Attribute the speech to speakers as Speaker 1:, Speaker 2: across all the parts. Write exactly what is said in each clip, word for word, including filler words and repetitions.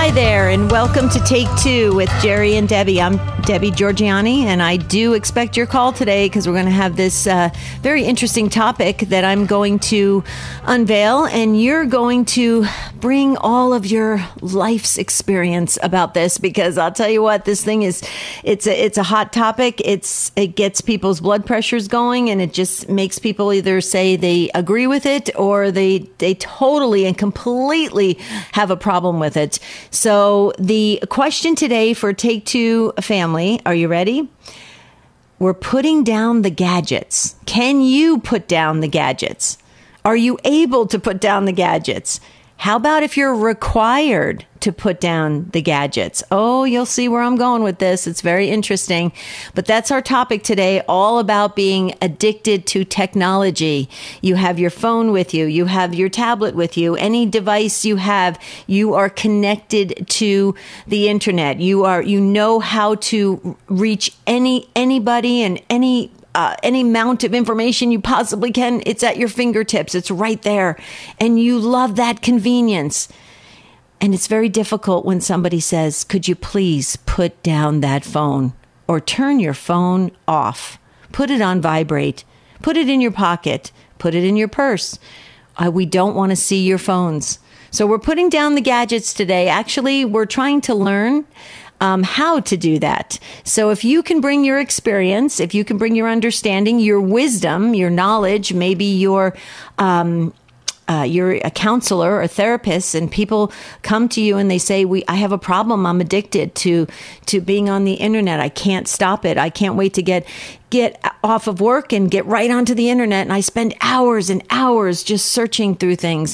Speaker 1: Hi there, and welcome to Take Two with Jerry and Debbie. I'm Debbie Georgiani, and I do expect your call today because we're going to have this uh, very interesting topic that I'm going to unveil, and you're going to bring all of your life's experience about this, because I'll tell you what, this thing is, it's a, it's a hot topic. It's It gets people's blood pressures going, and it just makes people either say they agree with it or they, they totally and completely have a problem with it. So the question today for Take Two family, are you ready? We're putting down the gadgets. Can you put down the gadgets? Are you able to put down the gadgets? How about if you're required to put down the gadgets? Oh, you'll see where I'm going with this. It's very interesting. But that's our topic today, all about being addicted to technology. You have your phone with you. You have your tablet with you. Any device you have, you are connected to the internet. You are, you know how to reach any anybody and any Uh, any amount of information you possibly can. It's at your fingertips. It's right there. And you love that convenience. And it's very difficult when somebody says, could you please put down that phone or turn your phone off? Put it on vibrate. Put it in your pocket. Put it in your purse. Uh, we don't want to see your phones. So we're putting down the gadgets today. Actually, we're trying to learn Um, how to do that. So if you can bring your experience, if you can bring your understanding, your wisdom, your knowledge, maybe your, um, uh, you're a counselor or a therapist, and people come to you and they say, "We, I have a problem. I'm addicted to to being on the internet. I can't stop it. I can't wait to get get off of work and get right onto the internet. And I spend hours and hours just searching through things."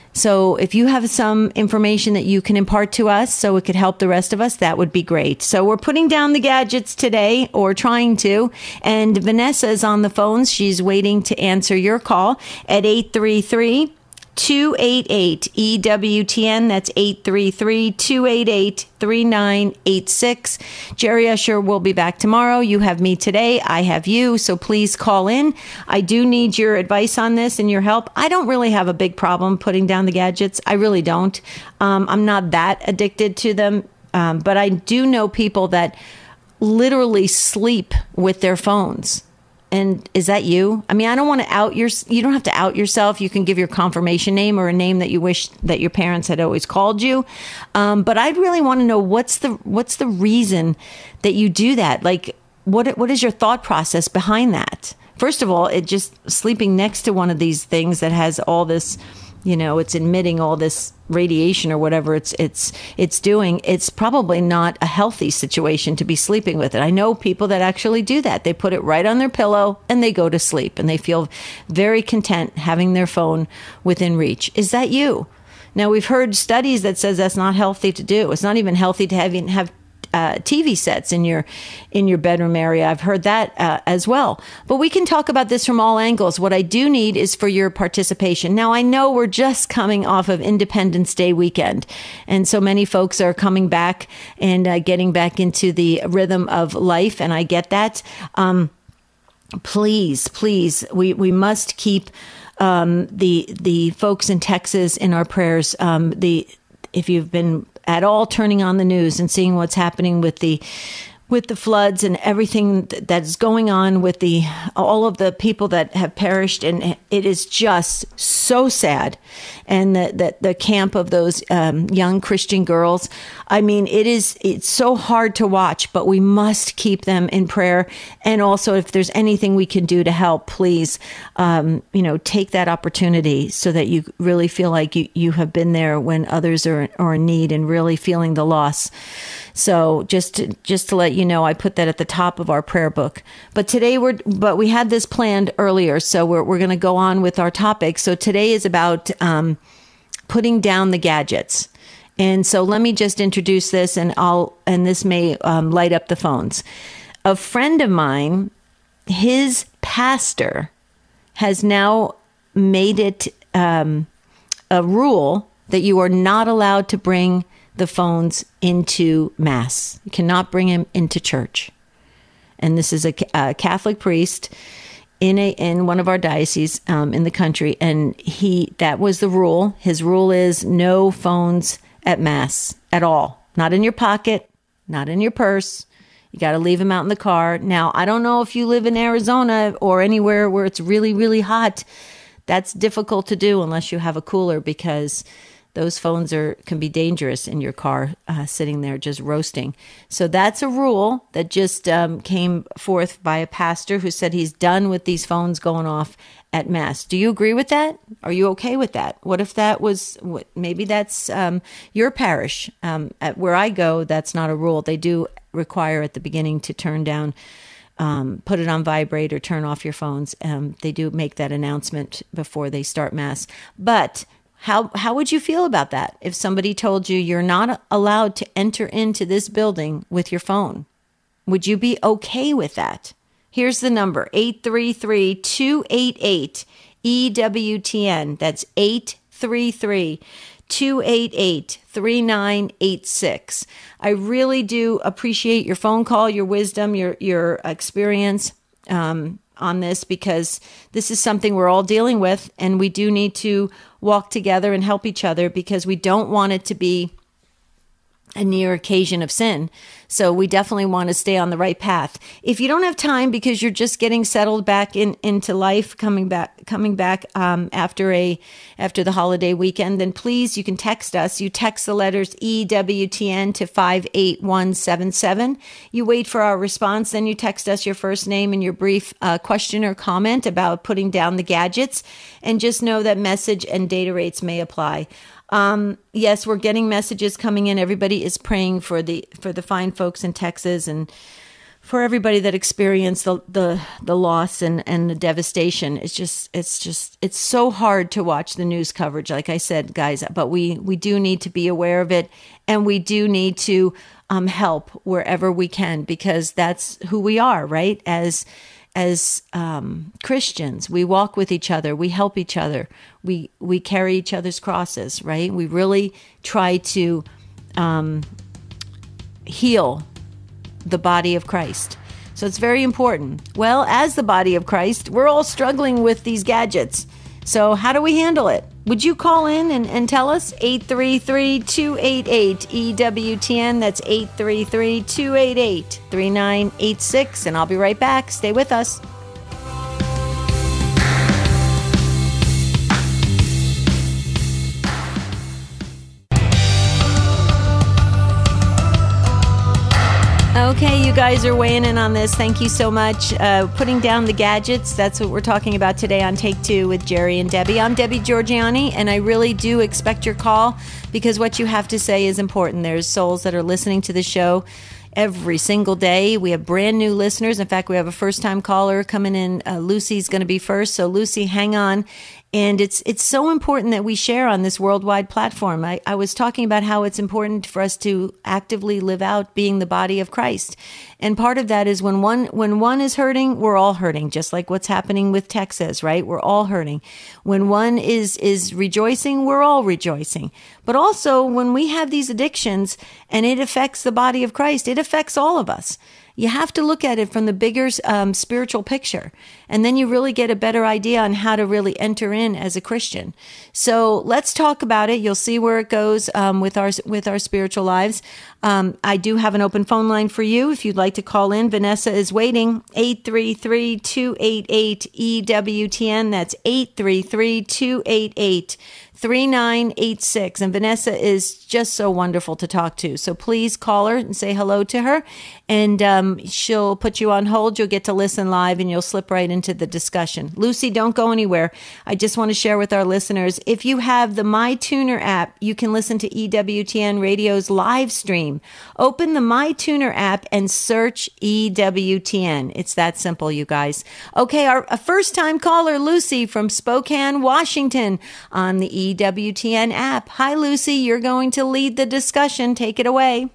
Speaker 1: So if you have some information that you can impart to us so it could help the rest of us, that would be great. So we're putting down the gadgets today, or trying to. And Vanessa is on the phones. She's waiting to answer your call at eight three three, two eight eight, E W T N. That's eight three three, two eight eight, three nine eight six. Jerry Usher will be back tomorrow. You have me today. I have you. So please call in. I do need your advice on this and your help. I don't really have a big problem putting down the gadgets. I really don't. Um, I'm not that addicted to them. Um, but I do know people that literally sleep with their phones. And is that you? I mean, I don't want to out your, you don't have to out yourself. You can give your confirmation name or a name that you wish that your parents had always called you. Um, but I'd really want to know what's the, what's the reason that you do that? Like, what, what is your thought process behind that? First of all, it just sleeping next to one of these things that has all this, you know, it's emitting all this radiation or whatever it's it's it's doing. It's probably not a healthy situation to be sleeping with it. I know people that actually do that. They put it right on their pillow and they go to sleep, and they feel very content having their phone within reach. Is that you? Now, we've heard studies that says that's not healthy to do. It's not even healthy to have have Uh, T V sets in your in your bedroom area. I've heard that uh, as well. But we can talk about this from all angles. What I do need is for your participation. Now, I know we're just coming off of Independence Day weekend, and so many folks are coming back and uh, getting back into the rhythm of life, and I get that. Um, please, please, we, we must keep um, the the folks in Texas in our prayers. Um, the if you've been at all turning on the news and seeing what's happening with the with the floods and everything that's going on with the all of the people that have perished, and it is just so sad. And the the, the camp of those um, young Christian girls, I mean, it is it's so hard to watch, but we must keep them in prayer. And also, if there's anything we can do to help, please, um, you know, take that opportunity so that you really feel like you, you have been there when others are, are in need and really feeling the loss. So just to, just to let you know, I put that at the top of our prayer book. But today we're, but we had this planned earlier, so we're we're going to go on with our topic. So today is about um, putting down the gadgets. And so let me just introduce this, and I'll and this may um, light up the phones. A friend of mine, his pastor, has now made it um, a rule that you are not allowed to bring the phones into mass. You cannot bring him into church. And this is a, a Catholic priest in a in one of our dioceses um, in the country, and he that was the rule. His rule is no phones at Mass at all. Not in your pocket, not in your purse. You got to leave them out in the car. Now, I don't know if you live in Arizona or anywhere where it's really, really hot. That's difficult to do unless you have a cooler, because those phones are can be dangerous in your car, uh, sitting there just roasting. So that's a rule that just um, came forth by a pastor who said he's done with these phones going off at Mass. Do you agree with that? Are you okay with that? What if that was, maybe that's um, your parish? Um, at where I go, that's not a rule. They do require at the beginning to turn down, um, put it on vibrate or turn off your phones. Um, they do make that announcement before they start Mass. But How how would you feel about that if somebody told you you're not allowed to enter into this building with your phone? Would you be okay with that? Here's the number, eight three three, two eight eight, E W T N. That's eight three three, two eight eight, three nine eight six. I really do appreciate your phone call, your wisdom, your, your experience um, on this, because this is something we're all dealing with, and we do need to walk together and help each other, because we don't want it to be a near occasion of sin. So we definitely want to stay on the right path. If you don't have time because you're just getting settled back in into life, coming back coming back um, after a after the holiday weekend, then please, you can text us. You text the letters E W T N to five eight one seven seven. You wait for our response, then you text us your first name and your brief uh, question or comment about putting down the gadgets, and just know that message and data rates may apply. Um, yes, we're getting messages coming in. Everybody is praying for the for the fine folks in Texas, and for everybody that experienced the the, the loss and, and the devastation. It's just it's just it's so hard to watch the news coverage, like I said, guys. But we we do need to be aware of it, and we do need to um, help wherever we can, because that's who we are, right? As As um, Christians, we walk with each other, we help each other, we we carry each other's crosses, right? We really try to um, heal the body of Christ. So it's very important. Well, as the body of Christ, we're all struggling with these gadgets. So how do we handle it? Would you call in and, and tell us? eight three three, two eight eight, E W T N. That's eight three three, two eight eight, three nine eight six. And I'll be right back. Stay with us. Okay, you guys are weighing in on this. Thank you so much. Uh, putting down the gadgets, that's what we're talking about today on Take Two with Jerry and Debbie. I'm Debbie Georgianni, and I really do expect your call, because what you have to say is important. There's souls that are listening to the show every single day. We have brand new listeners. In fact, we have a first-time caller coming in. Uh, Lucy's going to be first. So, Lucy, hang on. And it's it's so important that we share on this worldwide platform. I, I was talking about how it's important for us to actively live out being the body of Christ. And part of that is when one when one is hurting, we're all hurting, just like what's happening with Texas, right? We're all hurting. When one is is rejoicing, we're all rejoicing. But also when we have these addictions and it affects the body of Christ, it affects all of us. You have to look at it from the bigger um, spiritual picture, and then you really get a better idea on how to really enter in as a Christian. So let's talk about it. You'll see where it goes um, with our with our spiritual lives. Um, I do have an open phone line for you if you'd like to call in. Vanessa is waiting. eight three three, two eight eight, E W T N. That's eight three three, two eight eight, three nine eight six. And Vanessa is just so wonderful to talk to. So please call her and say hello to her. And um, she'll put you on hold. You'll get to listen live and you'll slip right into the discussion. Lucy, don't go anywhere. I just want to share with our listeners, if you have the MyTuner app, you can listen to E W T N Radio's live stream. Open the MyTuner app and search E W T N. It's that simple, you guys. Okay, our a first-time caller, Lucy from Spokane, Washington, on the E W T N app. Hi, Lucy. You're going to lead the discussion. Take it away.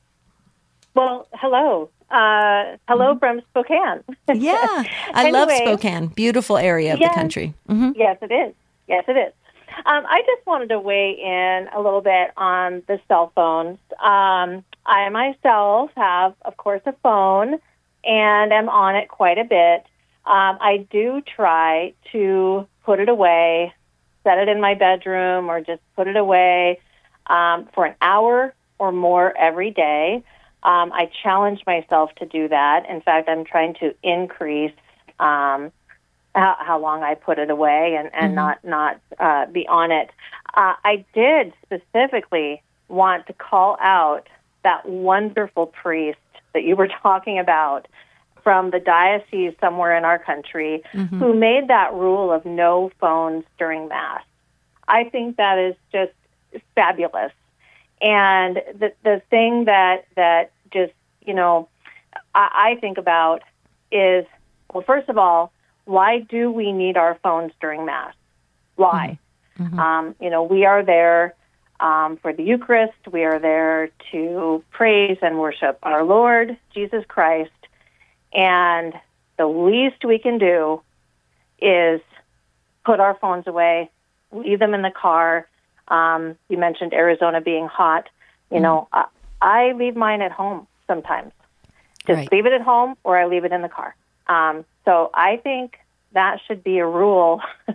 Speaker 2: Well, hello. Uh, hello mm-hmm. from Spokane.
Speaker 1: Yeah, I
Speaker 2: anyway,
Speaker 1: love Spokane. Beautiful area of
Speaker 2: yes,
Speaker 1: the country. Mm-hmm.
Speaker 2: Yes, it is. Yes, it is. Um, I just wanted to weigh in a little bit on the cell phones. Um, I myself have, of course, a phone, and am on it quite a bit. Um, I do try to put it away, set it in my bedroom, or just put it away. um, for an hour or more every day. Um, I challenge myself to do that. In fact, I'm trying to increase um, how, how long I put it away and, and mm-hmm. not not uh, be on it. Uh, I did specifically want to call out that wonderful priest that you were talking about from the diocese somewhere in our country mm-hmm. who made that rule of no phones during Mass. I think that is just fabulous. And the the thing that, that just, you know, I, I think about is, well, first of all, why do we need our phones during Mass? Why? Mm-hmm. Um, you know, we are there um, for the Eucharist. We are there to praise and worship our Lord, Jesus Christ. And the least we can do is put our phones away, leave them in the car. Um, you mentioned Arizona being hot. You mm-hmm. know, I, I leave mine at home sometimes. Just right. leave it at home or I leave it in the car. Um, so I think that should be a rule uh,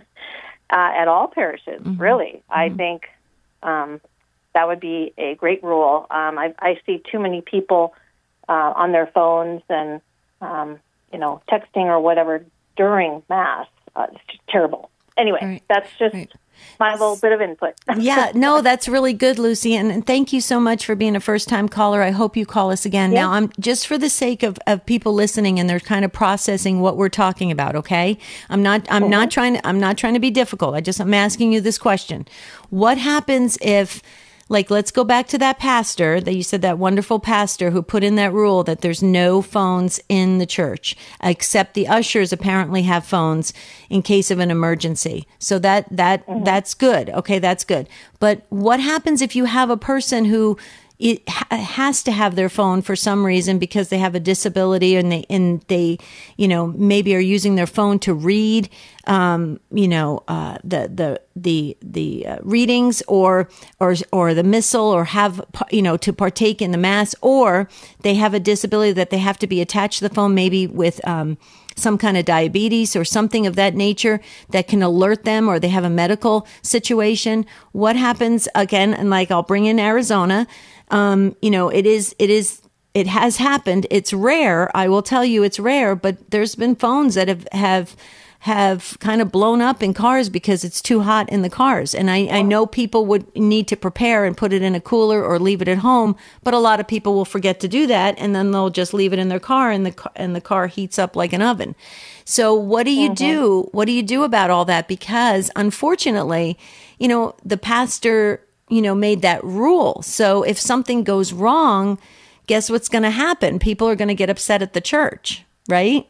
Speaker 2: at all parishes, mm-hmm. really. Mm-hmm. I think um, that would be a great rule. Um, I, I see too many people uh, on their phones and, um, you know, texting or whatever during Mass. Uh, it's just terrible. Anyway, right. that's just... Right. my little bit of input.
Speaker 1: Yeah, no, that's really good, Lucy. And, and thank you so much for being a first-time caller. I hope you call us again. Yeah. Now, I'm just for the sake of, of people listening and they're kind of processing what we're talking about, okay? I'm not I'm mm-hmm. not trying to I'm not trying to be difficult. I just I'm asking you this question. What happens if, like, let's go back to that pastor that you said, that wonderful pastor who put in that rule that there's no phones in the church, except the ushers apparently have phones in case of an emergency. So that, that, mm-hmm. that's good. Okay. That's good. But what happens if you have a person who it ha- has to have their phone for some reason because they have a disability and they, and they, you know, maybe are using their phone to read, um, you know, uh, the, the, the, the uh, readings or, or, or the missal or have, you know, to partake in the Mass, or they have a disability that they have to be attached to the phone, maybe with, um, some kind of diabetes or something of that nature that can alert them, or they have a medical situation. What happens again? And like, I'll bring in Arizona. Um, you know, it is, it is, it has happened. It's rare. I will tell you it's rare, but there's been phones that have, have, have kind of blown up in cars because it's too hot in the cars. And I, I know people would need to prepare and put it in a cooler or leave it at home, but a lot of people will forget to do that. And then they'll just leave it in their car and the, and the car heats up like an oven. So what do you mm-hmm. do? What do you do about all that? Because unfortunately, you know, the pastor, you know, made that rule. So if something goes wrong, guess what's going to happen? People are going to get upset at the church, right?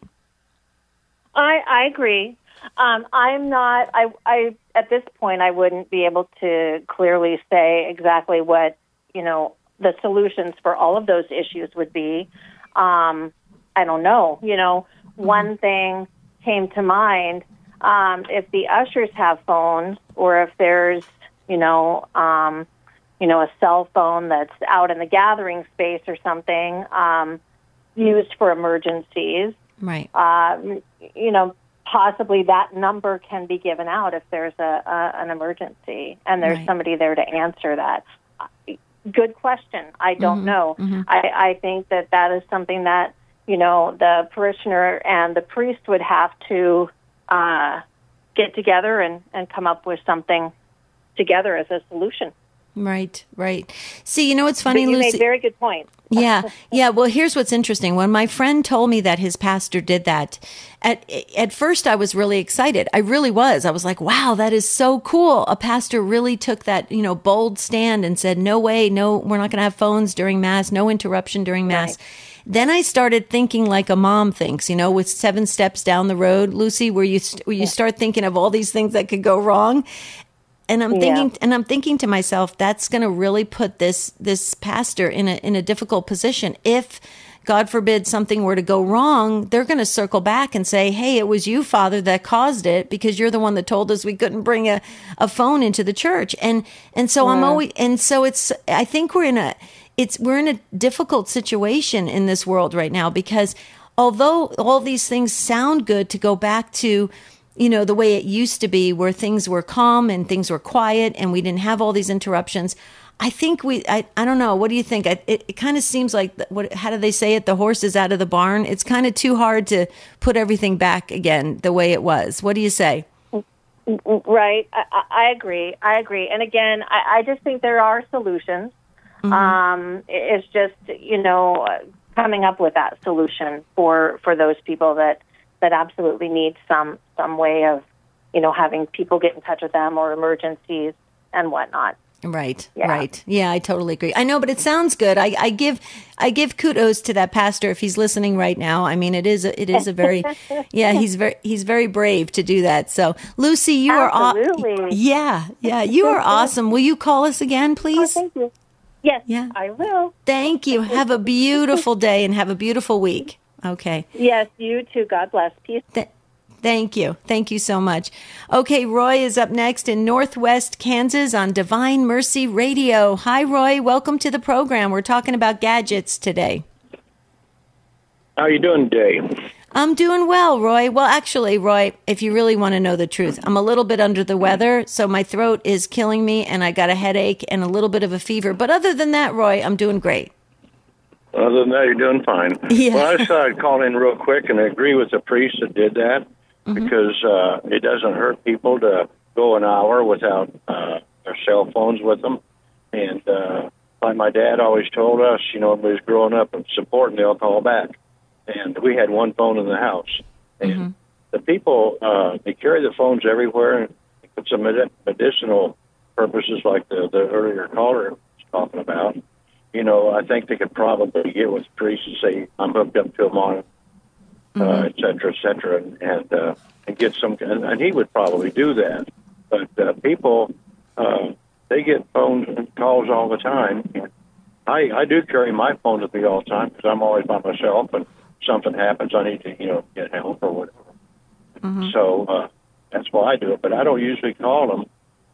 Speaker 2: I, I agree. Um, I'm not, I, I, at this point, I wouldn't be able to clearly say exactly what, you know, the solutions for all of those issues would be. Um, I don't know. You know, mm-hmm. one thing came to mind, um, if the ushers have phones or if there's, you know, um, you know, a cell phone that's out in the gathering space or something, um, used for emergencies.
Speaker 1: Right.
Speaker 2: Uh, you know, possibly that number can be given out if there's a, a an emergency and there's right. somebody there to answer that. Good question. I don't mm-hmm. know. Mm-hmm. I, I think that that is something that, you know, the parishioner and the priest would have to uh, get together and, and come up with something together as a solution.
Speaker 1: Right, right. See, you know what's funny,
Speaker 2: but you
Speaker 1: Lucy?
Speaker 2: made very good points.
Speaker 1: Yeah, yeah. Well, here's what's interesting. When my friend told me that his pastor did that, at at first I was really excited. I really was. I was like, wow, that is so cool. A pastor really took that, you know, bold stand and said, no way, no, we're not going to have phones during Mass, no interruption during Mass. Right. Then I started thinking like a mom thinks, you know, with seven steps down the road, Lucy, where you where you yeah. start thinking of all these things that could go wrong. And I'm thinking, yeah. and I'm thinking to myself, that's going to really put this this pastor in a in a difficult position. If, God forbid, something were to go wrong, they're going to circle back and say, "Hey, it was you, Father, that caused it because you're the one that told us we couldn't bring a, a phone into the church." And and so yeah. I'm always, and so it's. I think we're in a it's we're in a difficult situation in this world right now because although all these things sound good to go back to, you know, the way it used to be where things were calm and things were quiet and we didn't have all these interruptions. I think we, I, I don't know. What do you think? I, it it kind of seems like, the, what? How do they say it? The horse is out of the barn. It's kind of too hard to put everything back again the way it was. What do you say?
Speaker 2: Right. I, I agree. I agree. And again, I, I just think there are solutions. Mm-hmm. Um, it's just, you know, coming up with that solution for, for those people that, that absolutely need some, some way of, you know, having people get in touch with them or emergencies and whatnot.
Speaker 1: Right,
Speaker 2: yeah.
Speaker 1: right. Yeah, I totally agree. I know, but it sounds good. I, I give I give kudos to that pastor if he's listening right now. I mean, it is a, it is a very yeah. He's very he's very brave to do that. So, Lucy, you
Speaker 2: Absolutely.
Speaker 1: are aw- yeah yeah you are awesome. Will you call us again, please?
Speaker 2: Oh, thank you. Yes,
Speaker 1: yeah,
Speaker 2: I will.
Speaker 1: Thank you. Have a beautiful day and have a beautiful week. Okay.
Speaker 2: Yes, you too. God bless. Peace.
Speaker 1: Th- Thank you. Thank you so much. Okay, Roy is up next in Northwest Kansas on Divine Mercy Radio. Hi, Roy. Welcome to the program. We're talking about gadgets today.
Speaker 3: How are you doing today?
Speaker 1: I'm doing well, Roy. Well, actually, Roy, if you really want to know the truth, I'm a little bit under the weather, so my throat is killing me, and I got a headache and a little bit of a fever. But other than that, Roy, I'm doing great.
Speaker 3: Other than that, you're doing fine.
Speaker 1: Yeah.
Speaker 3: Well, I just thought I'd call in real quick and agree with the priest that did that. Mm-hmm. Because uh, it doesn't hurt people to go an hour without uh, their cell phones with them. And uh, like my dad always told us, you know, everybody's growing up and supporting, they'll call back. And we had one phone in the house. And mm-hmm. the people, uh, they carry the phones everywhere and for some med- medicinal purposes like the, the earlier caller was talking about. You know, I think they could probably get with the priest and say, I'm hooked up to a monitor. Uh, et cetera, et cetera, and, and, uh, and get some, and, and he would probably do that. But uh, people, uh, they get phones and calls all the time. I, I do carry my phone with me all the time because I'm always by myself, and something happens, I need to, you know, get help or whatever. Mm-hmm. So uh, that's why I do it. But I don't usually call them.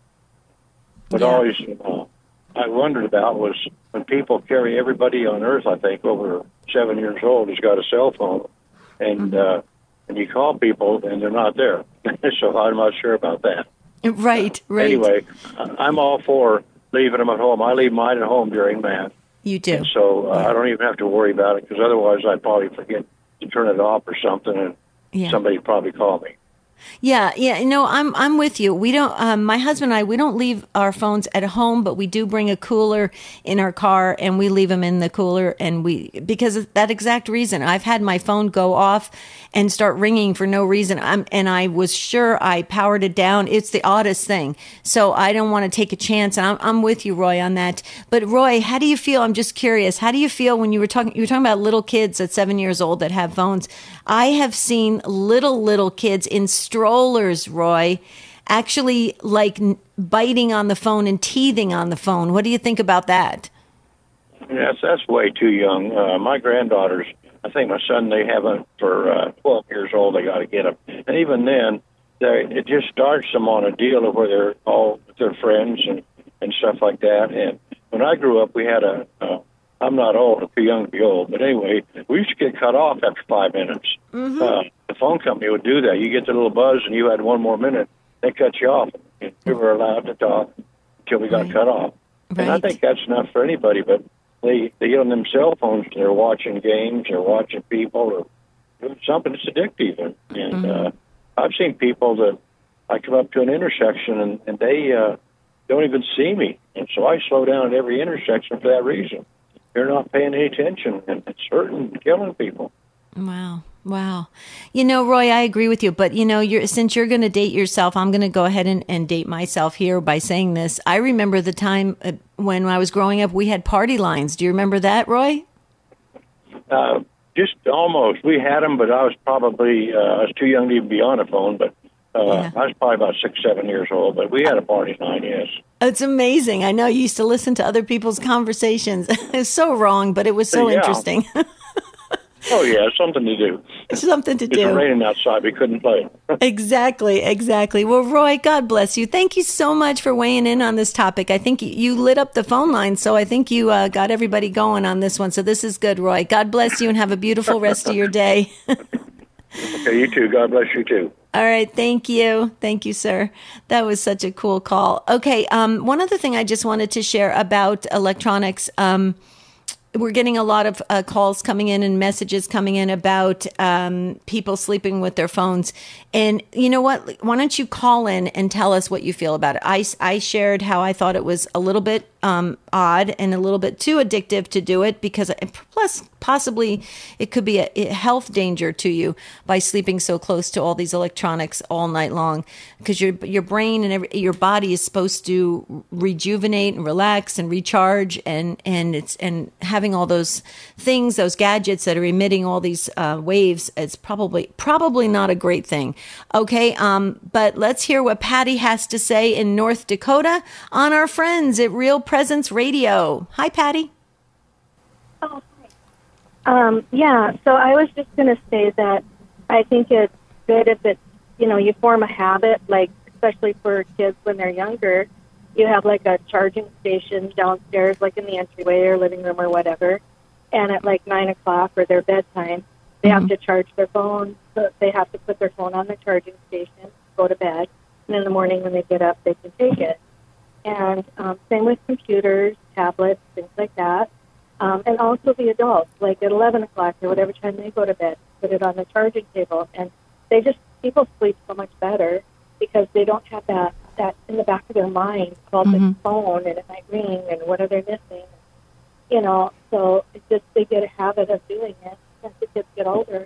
Speaker 3: But yeah. always, uh, I wondered about was when people carry everybody on Earth, I think, over seven years old has got a cell phone. And uh, and you call people, and they're not there. So I'm not sure about that.
Speaker 1: Right, right.
Speaker 3: Anyway, I'm all for leaving them at home. I leave mine at home during Mass.
Speaker 1: You do.
Speaker 3: And so uh, yeah. I don't even have to worry about it, because otherwise I'd probably forget to turn it off or something, and yeah. somebody would probably call me.
Speaker 1: Yeah, yeah, no, I'm I'm with you. We don't. Um, my husband and I, we don't leave our phones at home, but we do bring a cooler in our car, and we leave them in the cooler, and we because of that exact reason. I've had my phone go off and start ringing for no reason. I'm and I was sure I powered it down. It's the oddest thing. So I don't want to take a chance. And I'm I'm with you, Roy, on that. But Roy, how do you feel? I'm just curious. How do you feel when you were talking? You were talking about little kids at seven years old that have phones. I have seen little little kids in strollers, Roy, actually like biting on the phone and teething on the phone. What do you think about that?
Speaker 3: Yes, that's way too young. Uh, my granddaughters, I think my son, they have it for uh, twelve years old. They got to get them, and even then, they, it just starts them on a deal of where they're all with their friends and, and stuff like that. And when I grew up, we had a. Uh, I'm not old, I'm too young to be old, but anyway, we used to get cut off after five minutes. Mm-hmm. Uh, the phone company would do that. You get the little buzz, and you had one more minute, they cut you off. And you were allowed to talk until we got right. cut off. Right. And I think that's enough for anybody, but they, they get on them cell phones, they're watching games, they're watching people, or doing something that's addictive. And, and mm-hmm. uh, I've seen people that I come up to an intersection, and, and they uh, don't even see me. And so I slow down at every intersection for that reason. They're not paying any attention, and it's hurting and killing people.
Speaker 1: Wow. Wow. You know, Roy, I agree with you, but you know, you're, since you're going to date yourself, I'm going to go ahead and, and date myself here by saying this. I remember the time uh, when I was growing up, we had party lines. Do you remember that, Roy?
Speaker 3: Uh, just almost. We had them, but I was probably, uh, I was too young to even be on a phone, but uh, yeah. I was probably about six, seven years old, but we had a party line, yes.
Speaker 1: It's amazing. I know you used to listen to other people's conversations. It's so wrong, but it was so
Speaker 3: yeah.
Speaker 1: interesting.
Speaker 3: Oh, yeah, something to do.
Speaker 1: Something to
Speaker 3: it's
Speaker 1: do.
Speaker 3: It's raining outside. We couldn't play.
Speaker 1: Exactly, exactly. Well, Roy, God bless you. Thank you so much for weighing in on this topic. I think you lit up the phone line, so I think you uh, got everybody going on this one. So this is good, Roy. God bless you and have a beautiful rest of your day.
Speaker 3: Okay, you too. God bless you too.
Speaker 1: All right. Thank you. Thank you, sir. That was such a cool call. Okay. Um, one other thing I just wanted to share about electronics. Um, we're getting a lot of uh, calls coming in and messages coming in about um, people sleeping with their phones. And you know what? Why don't you call in and tell us what you feel about it? I, I shared how I thought it was a little bit um, odd and a little bit too addictive to do it because plus possibly it could be a, a health danger to you by sleeping so close to all these electronics all night long, because your your brain and every, your body is supposed to rejuvenate and relax and recharge, and and it's and having all those things, those gadgets that are emitting all these uh, waves, it's probably probably not a great thing. Okay, um, but let's hear what Patty has to say in North Dakota on our friends at Real Presence Radio. Hi, Patty.
Speaker 4: Oh, hi. Um, yeah, so I was just going to say that I think it's good if it's, you know, you form a habit, like especially for kids when they're younger, you have like a charging station downstairs, like in the entryway or living room or whatever, and at like nine o'clock or their bedtime, they mm-hmm. have to charge their phone. So they have to put their phone on the charging station, go to bed, and in the morning when they get up, they can take it. And um, same with computers, tablets, things like that. Um, and also the adults, like at eleven o'clock or whatever time they go to bed, put it on the charging table. And they just, people sleep so much better because they don't have that, that in the back of their mind called mm-hmm. the phone, and it might ring, and what are they missing? You know, so it's just they get a habit of doing it as the kids get older.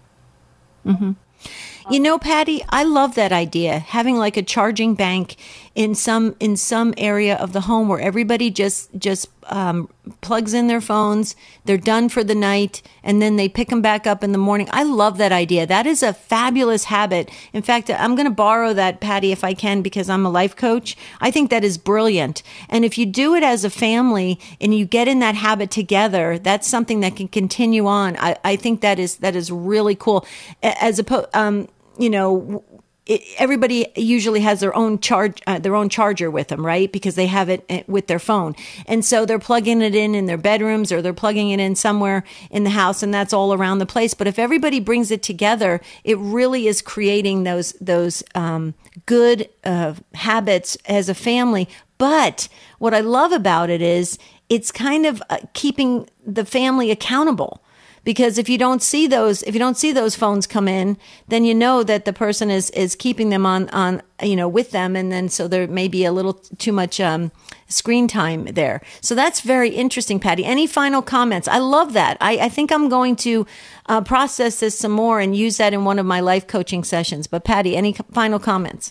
Speaker 1: Mm-hmm. You know, Patty, I love that idea, having like a charging bank in some in some area of the home where everybody just just um, plugs in their phones, they're done for the night, and then they pick them back up in the morning. I love that idea. That is a fabulous habit. In fact, I'm going to borrow that, Patty, if I can, because I'm a life coach. I think that is brilliant. And if you do it as a family and you get in that habit together, that's something that can continue on. I, I think that is that is really cool. As opposed, um, you know, it, everybody usually has their own charge, uh, their own charger with them, right? Because they have it with their phone. And so they're plugging it in in their bedrooms, or they're plugging it in somewhere in the house, and that's all around the place. But if everybody brings it together, it really is creating those, those, um, good, uh, habits as a family. But what I love about it is it's kind of uh, keeping the family accountable. Because if you don't see those, if you don't see those phones come in, then you know that the person is, is keeping them on, on, you know, with them. And then so there may be a little too much um, screen time there. So that's very interesting, Patty. Any final comments? I love that. I, I think I'm going to uh, process this some more and use that in one of my life coaching sessions. But Patty, any final comments?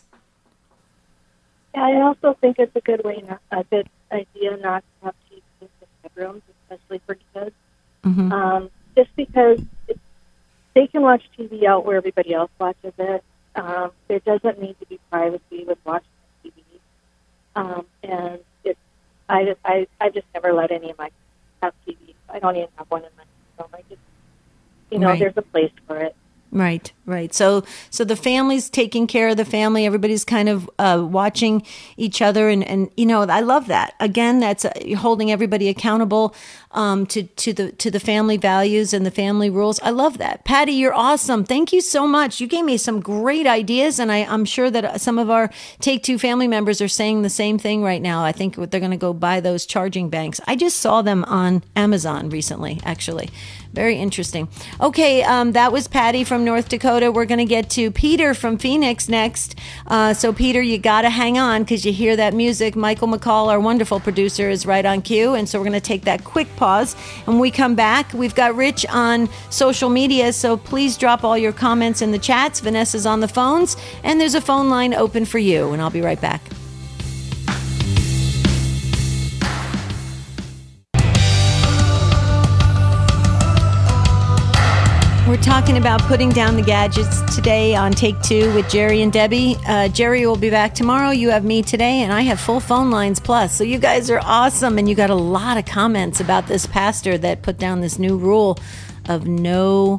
Speaker 4: Yeah, I also think it's a good way, not, a good idea not to have T V in the bedrooms, especially for kids. Mm-hmm. Um, Just because it, they can watch T V out where everybody else watches it. Um, there doesn't need to be privacy with watching T V. Um, and it's, I, just, I, I just never let any of my kids have T V. I don't even have one in my home. I just, you know, right. There's a place for it.
Speaker 1: Right, right. So, so the family's taking care of the family. Everybody's kind of uh, watching each other, and, and you know, I love that. Again, that's uh, holding everybody accountable um, to to the to the family values and the family rules. I love that, Patty. You're awesome. Thank you so much. You gave me some great ideas, and I, I'm sure that some of our Take Two family members are saying the same thing right now. I think they're going to go buy those charging banks. I just saw them on Amazon recently, actually. Very interesting. Okay, um, that was Patty from North Dakota. We're going to get to Peter from Phoenix next. Uh, so, Peter, you got to hang on because you hear that music. Michael McCall, our wonderful producer, is right on cue. And so we're going to take that quick pause. And when we come back, we've got Rich on social media. So please drop all your comments in the chats. Vanessa's on the phones. And there's a phone line open for you. And I'll be right back. We're talking about putting down the gadgets today on Take Two with Jerry and Debbie. Uh, Jerry will be back tomorrow. You have me today, and I have full phone lines plus. So you guys are awesome, and you got a lot of comments about this pastor that put down this new rule of no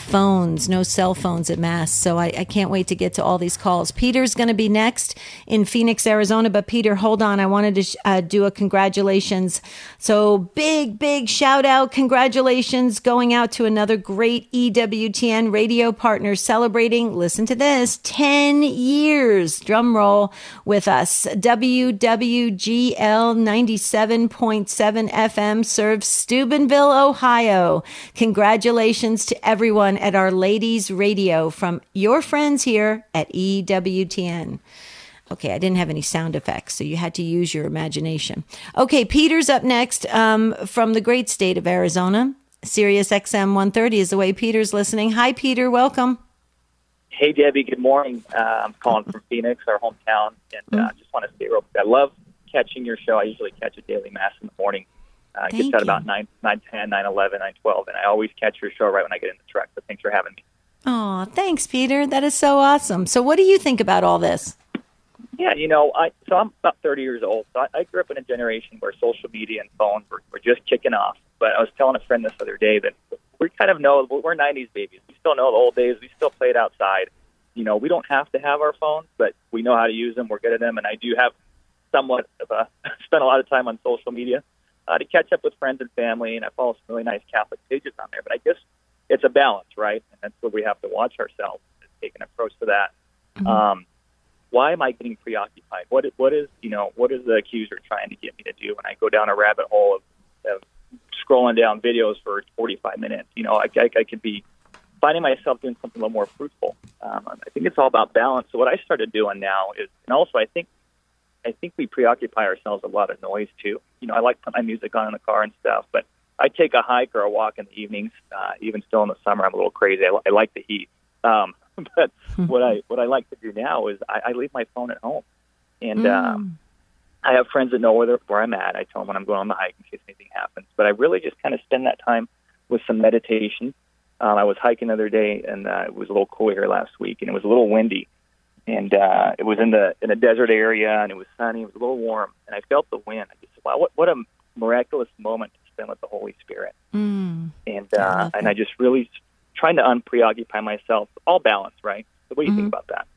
Speaker 1: phones, no cell phones at Mass. So I, I can't wait to get to all these calls. Peter's going to be next in Phoenix, Arizona. But Peter, hold on. I wanted to uh, do a congratulations. So big, big shout out. Congratulations going out to another great E W T N radio partner celebrating, listen to this, ten years, drum roll, with us. W W G L ninety-seven point seven F M serves Steubenville, Ohio. Congratulations to everyone at Our Ladies Radio from your friends here at E W T N. Okay, I didn't have any sound effects, so you had to use your imagination. Okay, Peter's up next um, from the great state of Arizona. Sirius X M one thirty is the way Peter's listening. Hi, Peter. Welcome.
Speaker 5: Hey, Debbie. Good morning. Uh, I'm calling from Phoenix, our hometown, and I uh, just want to say real quick, I love catching your show. I usually catch a daily Mass in the morning. Uh, it gets out about nine, nine ten, nine eleven, nine twelve, and I always catch your show right when I get in the truck, so thanks for having me.
Speaker 1: Oh, thanks, Peter. That is so awesome. So what do you think about all this?
Speaker 5: Yeah, you know, I so I'm about thirty years old, so I, I grew up in a generation where social media and phones were, were just kicking off. But I was telling a friend this other day that we kind of know, we're nineties babies. We still know the old days. We still played outside. You know, we don't have to have our phones, but we know how to use them. We're good at them, and I do have somewhat of a, spent a lot of time on social media uh, to catch up with friends and family, and I follow some really nice Catholic pages on there. But I guess it's a balance, right? And that's where we have to watch ourselves and take an approach to that. Mm-hmm. Um, why am I getting preoccupied? What what is you know what is the accuser trying to get me to do when I go down a rabbit hole of, of scrolling down videos for forty-five minutes? You know, I, I, I could be finding myself doing something a little more fruitful. Um, I think it's all about balance. So what I started doing now is, and also I think I think we preoccupy ourselves with a lot of noise too. You know, I like to put my music on in the car and stuff, but I take a hike or a walk in the evenings. Uh, even still in the summer, I'm a little crazy. I, I like the heat. Um, but what I what I like to do now is I, I leave my phone at home, and mm. um, I have friends that know where where I'm at. I tell them when I'm going on the hike in case anything happens. But I really just kind of spend that time with some meditation. Um, I was hiking the other day, and uh, it was a little cooler here last week, and it was a little windy, and uh, it was in the in a desert area, and it was sunny. It was a little warm, and I felt the wind. I just wow, what what a miraculous moment to spend with the Holy Spirit, mm. and uh, I and I just really. Trying to unpreoccupy myself, all balance, right? So what do you mm-hmm. think about that?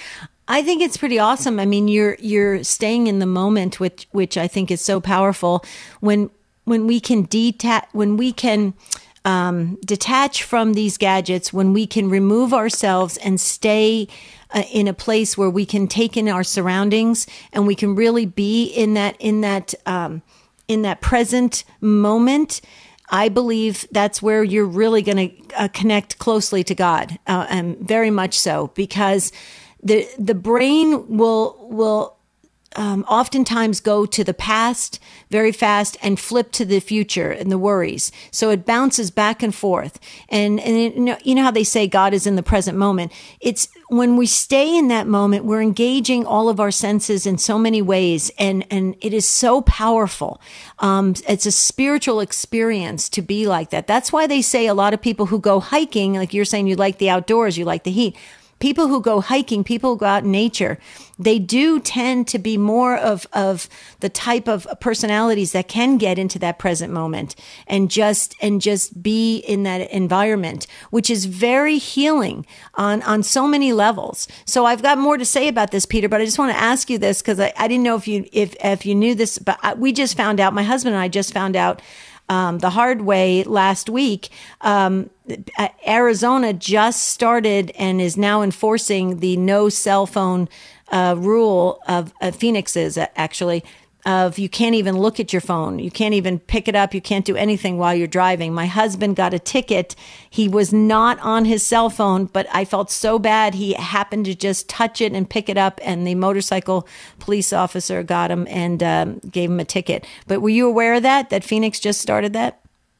Speaker 1: I think it's pretty awesome. I mean, you're you're staying in the moment, which which I think is so powerful. When when we can detach, when we can um, detach from these gadgets, when we can remove ourselves and stay uh, in a place where we can take in our surroundings, and we can really be in that in that um, in that present moment. I believe that's where you're really going to uh, connect closely to God, uh, and very much so, because the the brain will will um, oftentimes go to the past very fast and flip to the future and the worries. So it bounces back and forth. And and it, you know, you know how they say God is in the present moment. It's when we stay in that moment, we're engaging all of our senses in so many ways, and and it is so powerful. Um, it's a spiritual experience to be like that. That's why they say a lot of people who go hiking, like you're saying, you like the outdoors, you like the heat. People who go hiking, people who go out in nature, they do tend to be more of, of the type of personalities that can get into that present moment and just and just be in that environment, which is very healing on, on so many levels. So I've got more to say about this, Peter, but I just want to ask you this because I, I didn't know if you if if you knew this, but I, we just found out. My husband and I just found out. Um, the hard way last week, um, Arizona just started and is now enforcing the no cell phone uh, rule of uh, Phoenix's actually of you can't even look at your phone. You can't even pick it up. You can't do anything while you're driving. My husband got a ticket. He was not on his cell phone, but I felt so bad. He happened to just touch it and pick it up, and the motorcycle police officer got him and um, gave him a ticket. But were you aware of that, that Phoenix just started that?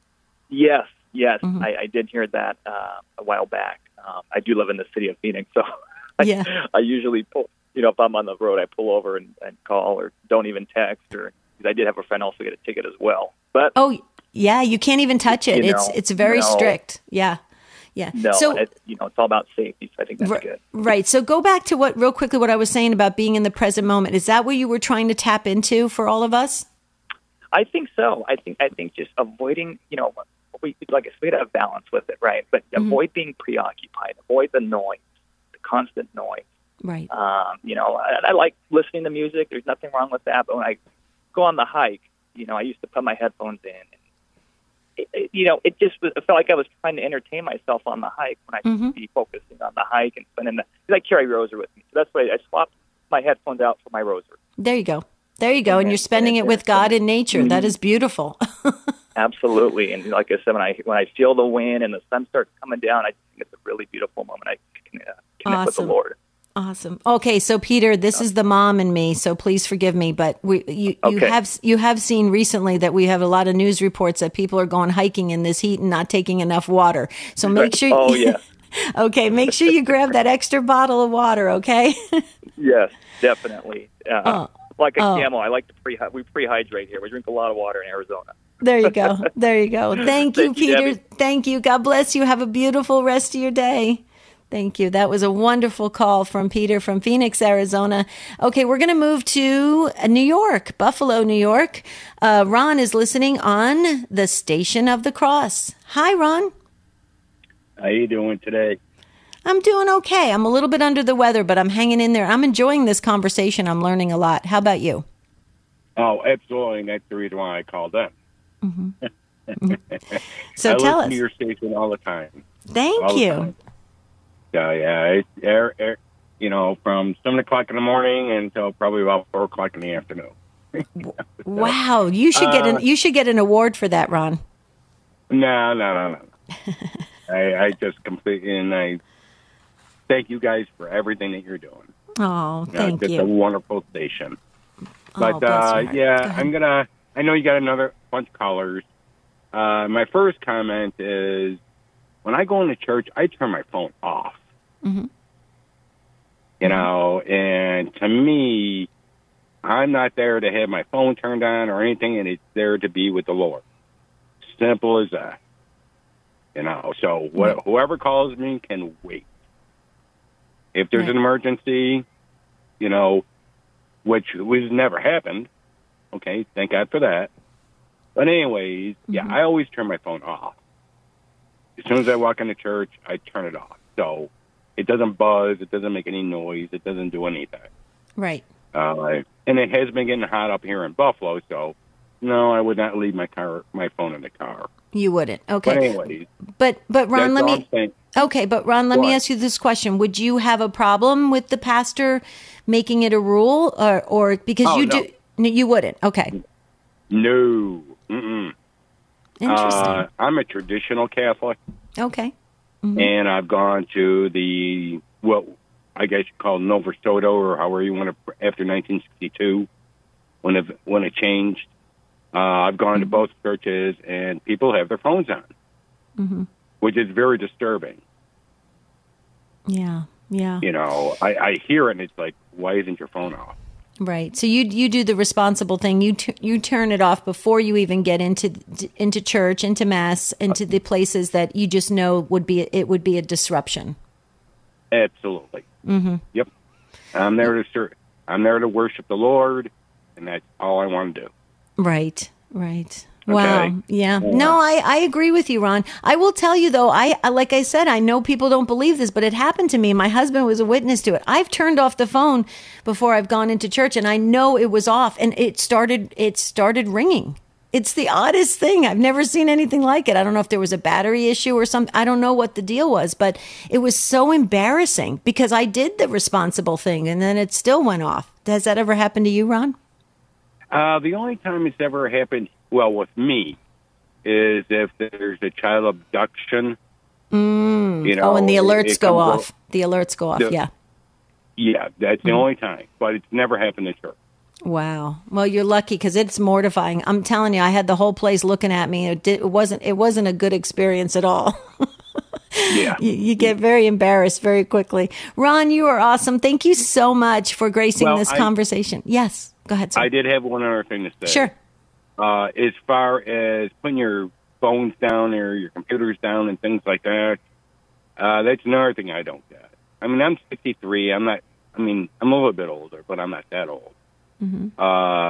Speaker 5: Yes, yes. Mm-hmm. I, I did hear that uh, a while back. Um, I do live in the city of Phoenix, so I, yeah. I usually pull. You know, if I'm on the road, I pull over and, and call, or don't even text, or because I did have a friend also get a ticket as well. But
Speaker 1: oh, yeah, you can't even touch it. You know, it's it's very no, strict. Yeah, yeah.
Speaker 5: No,
Speaker 1: so
Speaker 5: it, you know, it's all about safety. So I think that's
Speaker 1: r-
Speaker 5: good.
Speaker 1: Right. So go back to what real quickly what I was saying about being in the present moment. Is that what you were trying to tap into for all of us?
Speaker 5: I think so. I think I think just avoiding, you know, we like I said, we gotta have balance with it, right? But
Speaker 1: Mm-hmm.
Speaker 5: avoid being preoccupied. Avoid the noise, the constant noise.
Speaker 1: Right.
Speaker 5: Um, you know, I, I like listening to music. There's nothing wrong with that. But when I go on the hike, you know, I used to put my headphones in. And it, it, you know, it just was, it felt like I was trying to entertain myself on the hike when I should
Speaker 1: Mm-hmm.
Speaker 5: be focusing on the hike and spending the. Because I carry Roser with me, so that's why I swapped my headphones out for my Roser.
Speaker 1: There you go. There you go. And
Speaker 5: And-
Speaker 1: you're spending
Speaker 5: and-
Speaker 1: it with God and nature. That is beautiful.
Speaker 5: Absolutely, and like I said, when I when I feel the wind and the sun starts coming down, I think it's a really beautiful moment. I can uh, connect with the
Speaker 1: Awesome.
Speaker 5: Lord.
Speaker 1: Awesome. Okay, so Peter, this is the mom and me, so please forgive me, but we you, you
Speaker 5: Okay.
Speaker 1: have you have seen recently that we have a lot of news reports that people are going hiking in this heat and not taking enough water. So make sure
Speaker 5: Oh, yeah.
Speaker 1: Okay, make sure you grab that extra bottle of water, okay?
Speaker 5: Yes, definitely. Uh,
Speaker 1: Oh.
Speaker 5: Like a
Speaker 1: Oh.
Speaker 5: camel, I like to pre we prehydrate here. We drink a lot of water in Arizona.
Speaker 1: There you go. There you go. Thank you,
Speaker 5: Thank you,
Speaker 1: Peter.
Speaker 5: Debbie.
Speaker 1: Thank you. God bless you. Have a beautiful rest of your day. Thank you. That was a wonderful call from Peter from Phoenix, Arizona. Okay, we're going to move to uh, New York, Buffalo, New York. Uh, Ron is listening on the Station of the Cross. Hi, Ron.
Speaker 6: How you doing today?
Speaker 1: I'm doing okay. I'm a little bit under the weather, but I'm hanging in there. I'm enjoying this conversation. I'm learning a lot. How about you?
Speaker 6: Oh, absolutely. And that's the reason why I called in.
Speaker 1: So
Speaker 6: I
Speaker 1: tell
Speaker 6: listen
Speaker 1: us.
Speaker 6: to your station all the time.
Speaker 1: Thank
Speaker 6: all the
Speaker 1: you.
Speaker 6: time. Yeah, yeah. It's, er, er, you know, from seven o'clock in the morning until probably about four o'clock in the afternoon.
Speaker 1: Wow, you should get
Speaker 6: Uh,
Speaker 1: an you should get an award for that, Ron.
Speaker 6: No, no, no, no. I, I just completely, and I thank you guys for everything that you're doing.
Speaker 1: Oh,
Speaker 6: Uh,
Speaker 1: thank
Speaker 6: it's
Speaker 1: you.
Speaker 6: a wonderful station.
Speaker 1: Oh,
Speaker 6: But
Speaker 1: bless
Speaker 6: uh,
Speaker 1: your heart. Go
Speaker 6: yeah,
Speaker 1: ahead.
Speaker 6: I'm gonna. I know you got another bunch of callers. Uh, my first comment is when I go into church, I turn my phone off.
Speaker 1: Mhm.
Speaker 6: You know, and to me, I'm not there to have my phone turned on or anything, and it's there to be with the Lord. Simple as that. You know, so wh- whoever calls me can wait. If there's
Speaker 1: Right.
Speaker 6: an emergency, you know, which was never happened. Okay, thank God for that. But anyways, yeah,
Speaker 1: Mhm.
Speaker 6: I always turn my phone off. As soon as I walk into church, I turn it off. So it doesn't buzz, it doesn't make any noise, it doesn't do anything.
Speaker 1: Right.
Speaker 6: Uh, and it has been getting hot up here in Buffalo, so no, I would not leave my car, my phone in the car.
Speaker 1: You wouldn't.
Speaker 6: But
Speaker 1: Okay.
Speaker 6: anyways,
Speaker 1: But but Ron,
Speaker 6: that's
Speaker 1: let
Speaker 6: all
Speaker 1: me
Speaker 6: I'm saying.
Speaker 1: Okay, but Ron, let
Speaker 6: Go
Speaker 1: me
Speaker 6: on.
Speaker 1: ask you this question. Would you have a problem with the pastor making it a rule or or because
Speaker 6: Oh,
Speaker 1: you
Speaker 6: no.
Speaker 1: do no, you wouldn't. Okay.
Speaker 6: No. Mm-mm.
Speaker 1: Interesting.
Speaker 6: Uh, I'm a traditional Catholic,
Speaker 1: okay.
Speaker 6: and I've gone to the, what I guess you call Nova Soto, or however you want to, after nineteen sixty-two, when it, when it changed. Uh, I've gone to both churches, and people have their phones on,
Speaker 1: Mm-hmm.
Speaker 6: which is very disturbing.
Speaker 1: Yeah. Yeah.
Speaker 6: You know, I, I hear it, and it's like, why isn't your phone off?
Speaker 1: Right. So you you do the responsible thing. You t- you turn it off before you even get into into church, into mass, into the places that you just know would be it would be a disruption.
Speaker 6: Absolutely. Mm-hmm. Yep. I'm there to serve. I'm there to worship the Lord, and that's all I want to do.
Speaker 1: Right. Right. Wow.
Speaker 6: Okay.
Speaker 1: Yeah. No, I, I agree with you, Ron. I will tell you though, I I- like I said, I know people don't believe this, but it happened to me. My husband was a witness to it. I've turned off the phone before I've gone into church, and I know it was off, and it started it started ringing. It's the oddest thing. I've never seen anything like it. I don't know if there was a battery issue or something. I don't know what the deal was, but it was so embarrassing because I did the responsible thing, and then it still went off. Has that ever happened to you, Ron?
Speaker 6: Uh, the only time it's ever happened, well, with me, is if there's a child abduction. Mm. You know,
Speaker 1: Oh, and the
Speaker 6: it-
Speaker 1: alerts
Speaker 6: it
Speaker 1: go
Speaker 6: comes
Speaker 1: off. The alerts go off.
Speaker 6: The-
Speaker 1: Yeah.
Speaker 6: Yeah, that's
Speaker 1: Hmm.
Speaker 6: the only time. But it's never happened in church.
Speaker 1: Wow. Well, you're lucky because it's mortifying. I'm telling you, I had the whole place looking at me. It, did, it wasn't. It wasn't a good experience at all.
Speaker 6: Yeah.
Speaker 1: you, you get very embarrassed very quickly. Ron, you are awesome. Thank you so much for gracing
Speaker 6: Well,
Speaker 1: this
Speaker 6: I-
Speaker 1: conversation. Yes. Go ahead, sir.
Speaker 6: I did have one other thing to say.
Speaker 1: Sure.
Speaker 6: Uh, as far as putting your phones down or your computers down and things like that, uh, that's another thing I don't get. I mean, I'm sixty-three. I'm not, I mean, I'm a little bit older, but I'm not that old.
Speaker 1: Mm-hmm.
Speaker 6: Uh,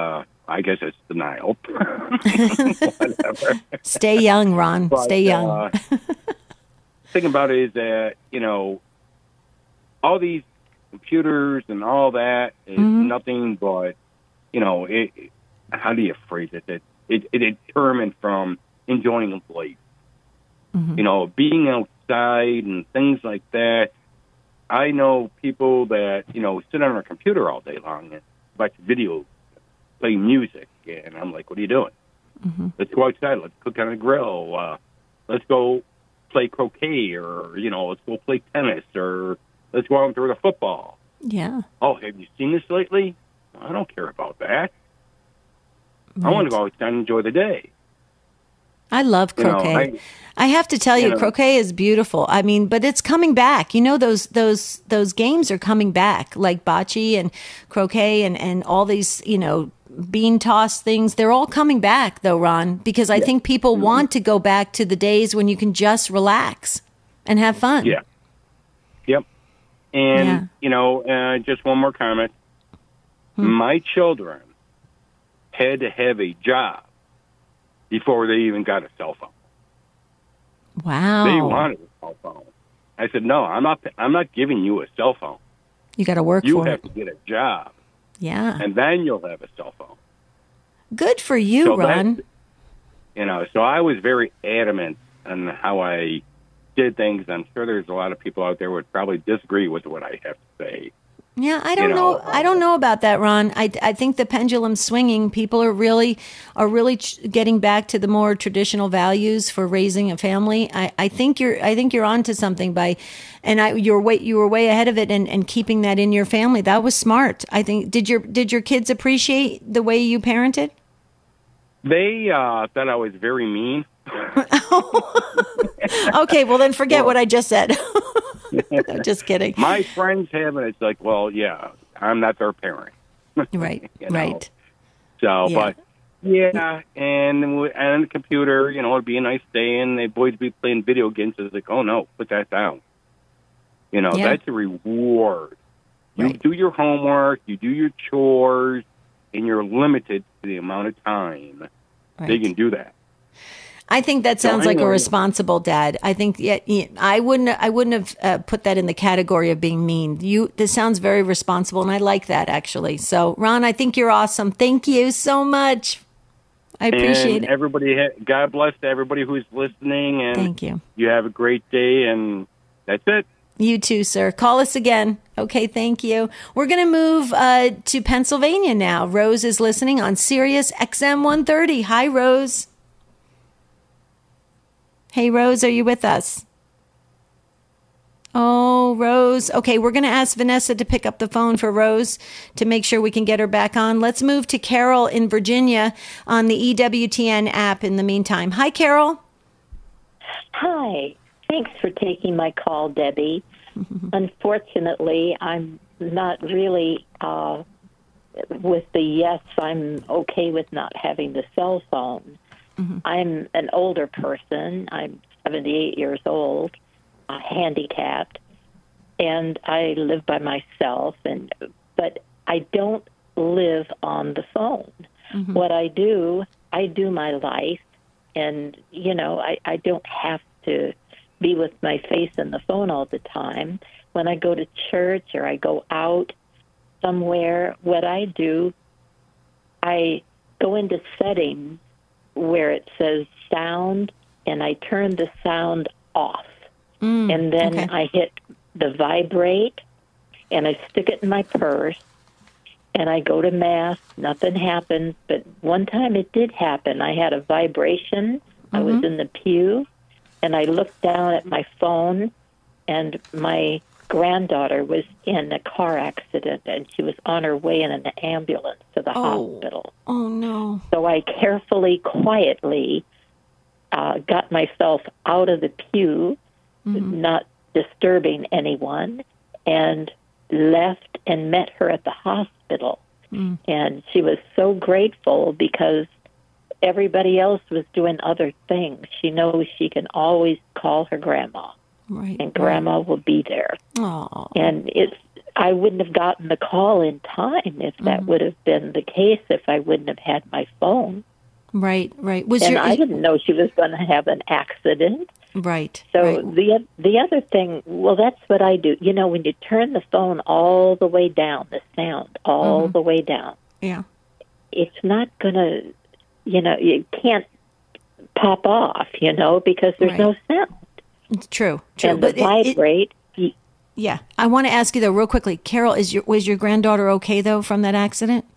Speaker 6: I guess it's denial. Whatever.
Speaker 1: Stay young, Ron.
Speaker 6: But,
Speaker 1: Stay young.
Speaker 6: Uh, thing about it is that, you know, all these computers and all that is
Speaker 1: Mhm.
Speaker 6: nothing but, you know, it, it- how do you phrase it? It, it, it determined from enjoying life.
Speaker 1: Mhm.
Speaker 6: You know, being outside and things like that. I know people that, you know, sit on their computer all day long and watch videos, play music, and I'm like, what are you doing?
Speaker 1: Mhm.
Speaker 6: Let's go outside. Let's cook on a grill. Uh, let's go play croquet, or, you know, let's go play tennis, or let's go out and throw the football.
Speaker 1: Yeah.
Speaker 6: Oh, have you seen this lately? I don't care about that. I want to go outside and enjoy the day.
Speaker 1: I love
Speaker 6: You know,
Speaker 1: croquet.
Speaker 6: I-
Speaker 1: I, have to tell you,
Speaker 6: you know-
Speaker 1: croquet is beautiful. I mean, but it's coming back. You know, those those those games are coming back, like bocce and croquet and, and all these, you know, bean toss things. They're all coming back, though, Ron, because I think people
Speaker 6: Mm-hmm.
Speaker 1: want to go back to the days when you can just relax and have fun.
Speaker 6: Yeah. Yep. And,
Speaker 1: Yeah.
Speaker 6: you know, uh, just one more comment.
Speaker 1: Hmm.
Speaker 6: My children had to have a job before they even got a cell phone.
Speaker 1: Wow.
Speaker 6: They wanted a cell phone. I said, no, I'm not. I'm not giving you a cell phone.
Speaker 1: You got to work
Speaker 6: You
Speaker 1: for
Speaker 6: have
Speaker 1: it.
Speaker 6: to get a job,
Speaker 1: Yeah.
Speaker 6: and then you'll have a cell phone.
Speaker 1: Good for you,
Speaker 6: So
Speaker 1: Ron.
Speaker 6: that- You know, so I was very adamant on how I did things. I'm sure there's a lot of people out there would probably disagree with what I have to say.
Speaker 1: Yeah, I don't
Speaker 6: you
Speaker 1: know.
Speaker 6: know,
Speaker 1: I don't know about that, Ron. I, I think the pendulum's swinging. People are really are really ch- getting back to the more traditional values for raising a family. I, I think you're I think you're onto something by, and I you're way you were way ahead of it and, and keeping that in your family. That was smart. I think did your did your kids appreciate the way you parented?
Speaker 6: They uh, thought I was very mean.
Speaker 1: Okay, well then forget what I just said. No, just kidding.
Speaker 6: My friends have, and it's like, well, yeah, I'm not their parent.
Speaker 1: Right,
Speaker 6: you know.
Speaker 1: right.
Speaker 6: So,
Speaker 1: Yeah.
Speaker 6: but yeah, and w- and the computer, you know, it'd be a nice day, and the boys be playing video games. It's like, oh no, put that down. You know,
Speaker 1: Yeah.
Speaker 6: that's a reward. You
Speaker 1: Right.
Speaker 6: do your homework, you do your chores, and you're limited to the amount of time
Speaker 1: Right.
Speaker 6: they can do that.
Speaker 1: I think that
Speaker 6: So
Speaker 1: sounds like a
Speaker 6: anyway.
Speaker 1: responsible dad. I think yeah, yeah, I wouldn't I wouldn't have uh, put that in the category of being mean. You this sounds very responsible, and I like that actually. So Ron, I think you're awesome. Thank you so much. I appreciate
Speaker 6: and
Speaker 1: it.
Speaker 6: everybody, ha- God bless to everybody who's listening, and
Speaker 1: Thank you.
Speaker 6: you have a great day, and that's it.
Speaker 1: You too, sir. Call us again. Okay, thank you. We're going to move uh, to Pennsylvania now. Rose is listening on Sirius X M one thirty. Hi, Rose. Hey, Rose, are you with us? Oh, Rose. Okay, we're going to ask Vanessa to pick up the phone for Rose to make sure we can get her back on. Let's move to Carol in Virginia on the E W T N app in the meantime. Hi, Carol.
Speaker 7: Hi. Thanks for taking my call, Debbie. Unfortunately, I'm not really uh, with the yes, I'm okay with not having the cell phone.
Speaker 1: Mm-hmm.
Speaker 7: I'm an older person. I'm seventy-eight years old, uh, handicapped, and I live by myself. And but I don't live on the phone.
Speaker 1: Mm-hmm.
Speaker 7: What I do, I do my life, and you know, I, I don't have to be with my face in the phone all the time. When I go to church or I go out somewhere, what I do, I go into settings where it says sound, and I turn the sound off.
Speaker 1: Mm,
Speaker 7: and then
Speaker 1: okay.
Speaker 7: I hit the vibrate, and I stick it in my purse, and I go to Mass. Nothing happens, but one time it did happen. I had a vibration. I was in the pew, and I looked down at my phone, and my granddaughter was in a car accident, and she was on her way in an ambulance to the
Speaker 1: Oh.
Speaker 7: hospital.
Speaker 1: Oh, no.
Speaker 7: So I carefully, quietly uh, got myself out of the pew, not disturbing anyone, and left and met her at the hospital.
Speaker 1: Mm.
Speaker 7: And she was so grateful because everybody else was doing other things. She knows she can always call her grandma,
Speaker 1: Right.
Speaker 7: and grandma will be there.
Speaker 1: Oh.
Speaker 7: And it's I wouldn't have gotten the call in time if that
Speaker 1: Mm-hmm.
Speaker 7: would have been the case, if I wouldn't have had my phone.
Speaker 1: Right, right. Was
Speaker 7: And
Speaker 1: your
Speaker 7: I didn't know she was going to have an accident.
Speaker 1: right?
Speaker 7: So
Speaker 1: right.
Speaker 7: the the other thing, well, that's what I do. You know, when you turn the phone all the way down, the sound all
Speaker 1: Mm-hmm.
Speaker 7: the way down,
Speaker 1: yeah,
Speaker 7: it's not going to, you know, you can't pop off, you know, because there's
Speaker 1: Right.
Speaker 7: no sound.
Speaker 1: it's true, true.
Speaker 7: And the
Speaker 1: But it- it-
Speaker 7: vibrate, y-
Speaker 1: yeah, I want to ask you though, real quickly, Carol, is your was your granddaughter okay though from that accident?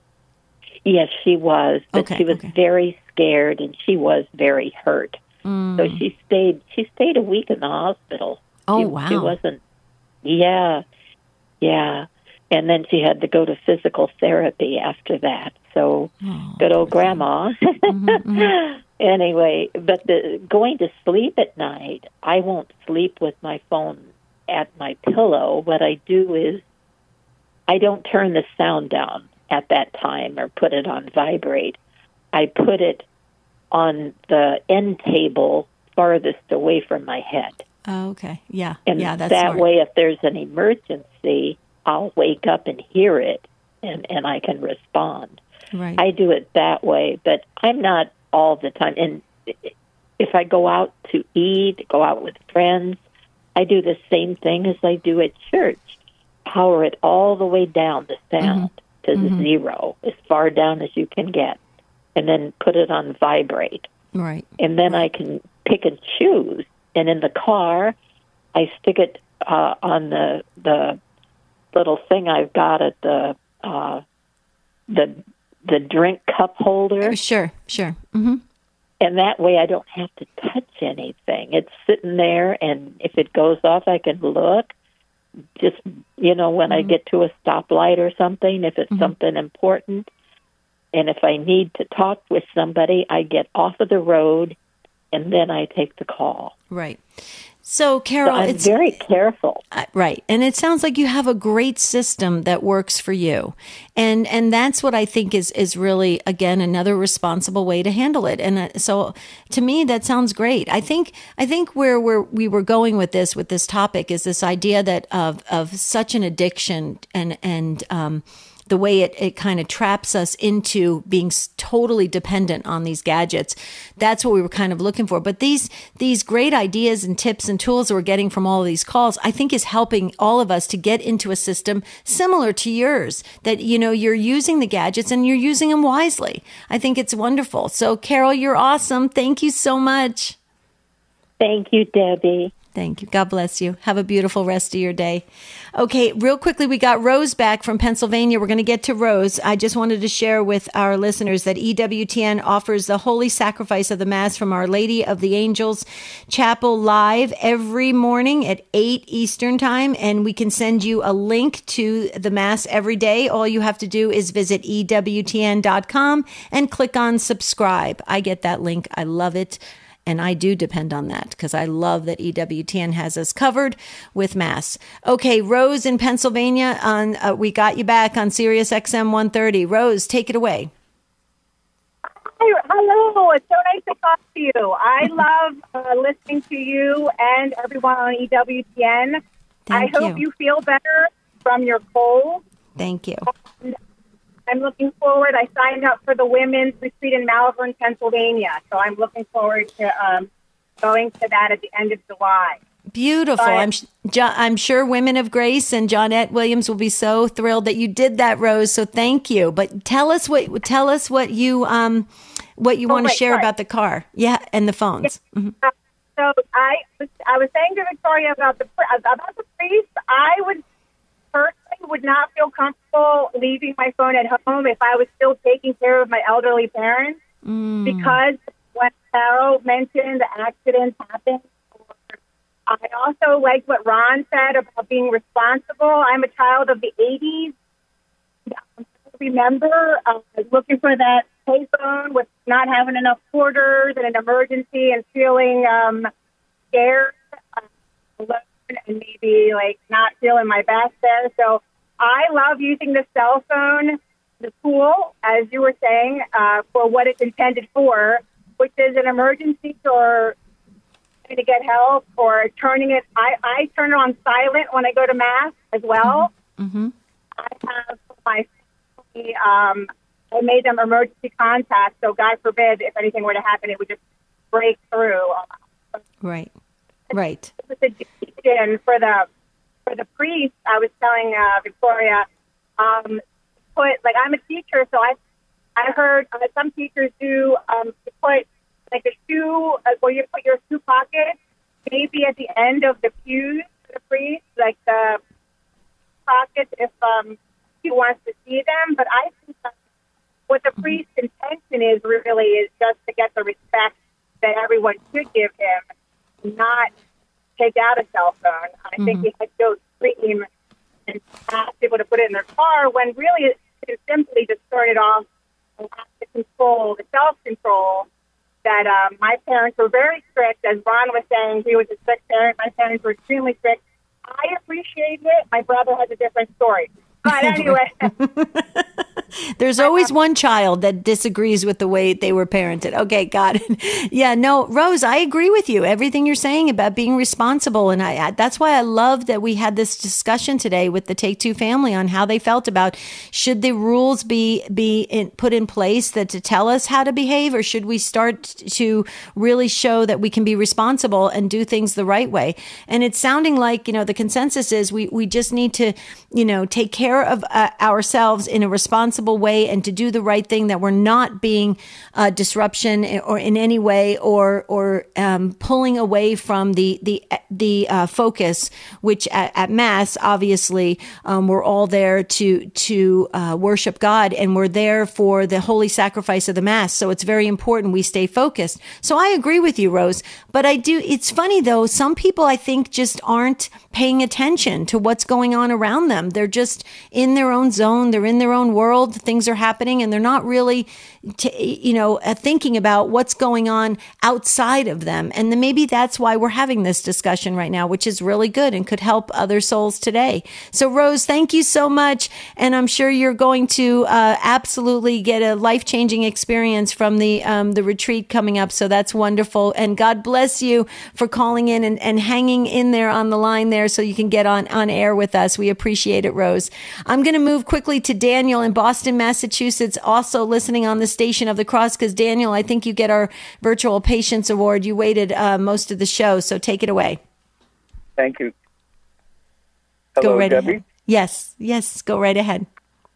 Speaker 7: yes, she was, but
Speaker 1: Okay,
Speaker 7: she was
Speaker 1: okay.
Speaker 7: very scared and she was very hurt.
Speaker 1: Mm.
Speaker 7: So she stayed. She stayed a week in the hospital.
Speaker 1: Oh,
Speaker 7: she,
Speaker 1: wow.
Speaker 7: She wasn't. Yeah, yeah. And then she had to go to physical therapy after that. So
Speaker 1: Oh,
Speaker 7: good old grandma.
Speaker 1: Mm-hmm,
Speaker 7: Anyway, but the going to sleep at night, I won't sleep with my phone at my pillow. What I do is I don't turn the sound down at that time or put it on vibrate. I put it on the end table farthest away from my head.
Speaker 1: Oh, okay. Yeah.
Speaker 7: And
Speaker 1: yeah, that's
Speaker 7: that
Speaker 1: smart.
Speaker 7: way, if there's an emergency, I'll wake up and hear it, and, and I can respond.
Speaker 1: Right.
Speaker 7: I do it that way, but I'm not all the time. And if I go out to eat, go out with friends, I do the same thing as I do at church. Power it all the way down, the sound,
Speaker 1: Mm-hmm.
Speaker 7: to zero, as far down as you can get, and then put it on vibrate.
Speaker 1: right.
Speaker 7: And then I can pick and choose. And in the car, I stick it uh, on the the little thing I've got at the uh, the the drink cup holder,
Speaker 1: Sure, sure. Mm-hmm.
Speaker 7: and that way I don't have to touch anything. It's sitting there, and if it goes off, I can look. Just, you know, when I get to a stoplight or something, if it's something important, and if I need to talk with somebody, I get off of the road, and then I take the call.
Speaker 1: Right. So,
Speaker 7: So
Speaker 1: Carol,
Speaker 7: I'm
Speaker 1: it's
Speaker 7: very careful.
Speaker 1: Uh, right. And it sounds like you have a great system that works for you. And and that's what I think is is really, again, another responsible way to handle it. And uh, so to me, that sounds great. I think I think where we're, we were going with this, with this topic, is this idea that of, of such an addiction and, and um, the way it, it kind of traps us into being s- totally dependent on these gadgets. That's what we were kind of looking for. But these these great ideas and tips and tools that we're getting from all of these calls, I think is helping all of us to get into a system similar to yours, that, you know, you're using the gadgets and you're using them wisely. I think it's wonderful. So, Carol, you're awesome. Thank you so much.
Speaker 7: Thank you, Debbie.
Speaker 1: Thank you. God bless you. Have a beautiful rest of your day. Okay, real quickly, we got Rose back from Pennsylvania. We're going to get to Rose. I just wanted to share with our listeners that E W T N offers the Holy Sacrifice of the Mass from Our Lady of the Angels Chapel live every morning at eight Eastern Time, and we can send you a link to the Mass every day. All you have to do is visit E W T N dot com and click on subscribe. I get that link. I love it. And I do depend on that because I love that E W T N has us covered with Mass. Okay, Rose in Pennsylvania, on uh, we got you back on Sirius X M one thirty. Rose, take it away.
Speaker 2: Hi, hello, it's so nice to talk to you. I love uh, listening to you and everyone on E W T N.
Speaker 1: Thank
Speaker 2: I hope
Speaker 1: you.
Speaker 2: you feel better from your cold.
Speaker 1: Thank you.
Speaker 2: I'm looking forward. I signed up for the women's retreat in Malvern, Pennsylvania, so I'm looking forward to um, going to that at the end of July.
Speaker 1: Beautiful.
Speaker 2: But-
Speaker 1: I'm sh- jo- I'm sure Women of Grace and Johnette Williams will be so thrilled that you did that, Rose. So thank you. But tell us what tell us what you um what you
Speaker 2: Oh,
Speaker 1: want to
Speaker 2: wait,
Speaker 1: share
Speaker 2: sorry.
Speaker 1: about the car, yeah, and the phones. Mhm.
Speaker 2: Uh, so I was, I was saying to Victoria about the pri- about the priest. I would personally would not feel comfortable leaving my phone at home if I was still taking care of my elderly parents,
Speaker 1: Mm.
Speaker 2: because when Carol mentioned the accidents happen. I also like what Ron said about being responsible. I'm a child of the eighties. I remember uh, looking for that payphone with not having enough quarters in an emergency and feeling um, scared, uh, alone, and maybe like not feeling my best there. So I love using the cell phone, the tool, as you were saying, uh, for what it's intended for, which is an emergency or to get help or turning it. I, I turn it on silent when I go to Mass as well.
Speaker 1: Mm-hmm.
Speaker 2: I have my um, I made them emergency contact, so God forbid if anything were to happen, it would just break through.
Speaker 1: Right, right.
Speaker 2: It was a decision for the for the priest. I was telling uh, Victoria, um, put like I'm a teacher, so I I heard uh, some teachers do um, to put like a shoe uh, where you put your shoe pocket, maybe at the end of the pews for the priest, like the pockets if um, he wants to see them. But I think that what the priest's intention is really is just to get the respect that everyone should give him, not take out a cell phone. I mm-hmm. think he had to go scream and ask people to put it in their car when really it is simply to start it off and have the control, the self-control that um, my parents were very strict. As Ron was saying, he was a strict parent. My parents were extremely strict. I appreciate it. My brother has a different story. But anyway.
Speaker 1: There's always one child that disagrees with the way they were parented. Okay, got it. Yeah, no, Rose, I agree with you. Everything you're saying about being responsible. And I, I that's why I love that we had this discussion today with the Take Two family on how they felt about should the rules be be in, put in place that to tell us how to behave, or should we start to really show that we can be responsible and do things the right way? And it's sounding like, you know, the consensus is we, we just need to, you know, take care of uh, ourselves in a responsible way and to do the right thing, that we're not being uh, disruption or in any way or or um, pulling away from the the the uh, focus, which at, at Mass, obviously, um, we're all there to to uh, worship God, and we're there for the holy sacrifice of the Mass. So it's very important we stay focused. So I agree with you, Rose. But I do. It's funny though. Some people I think just aren't paying attention to what's going on around them. They're just in their own zone. They're in their own world. Things are happening, and they're not really, t- you know, uh, thinking about what's going on outside of them. And then maybe that's why we're having this discussion right now, which is really good and could help other souls today. So, Rose, thank you so much. And I'm sure you're going to uh, absolutely get a life-changing experience from the um, the retreat coming up. So that's wonderful. And God bless you for calling in and, and hanging in there on the line there so you can get on, on air with us. We appreciate it, Rose. I'm going to move quickly to Daniel in Boston, Massachusetts, also listening on the Station of the Cross, because Daniel, I think you get our Virtual Patience Award. You waited uh, most of the show, so take it away.
Speaker 8: Thank you. Hello,
Speaker 1: go right
Speaker 8: Debbie.
Speaker 1: Ahead. Yes, yes, go right ahead.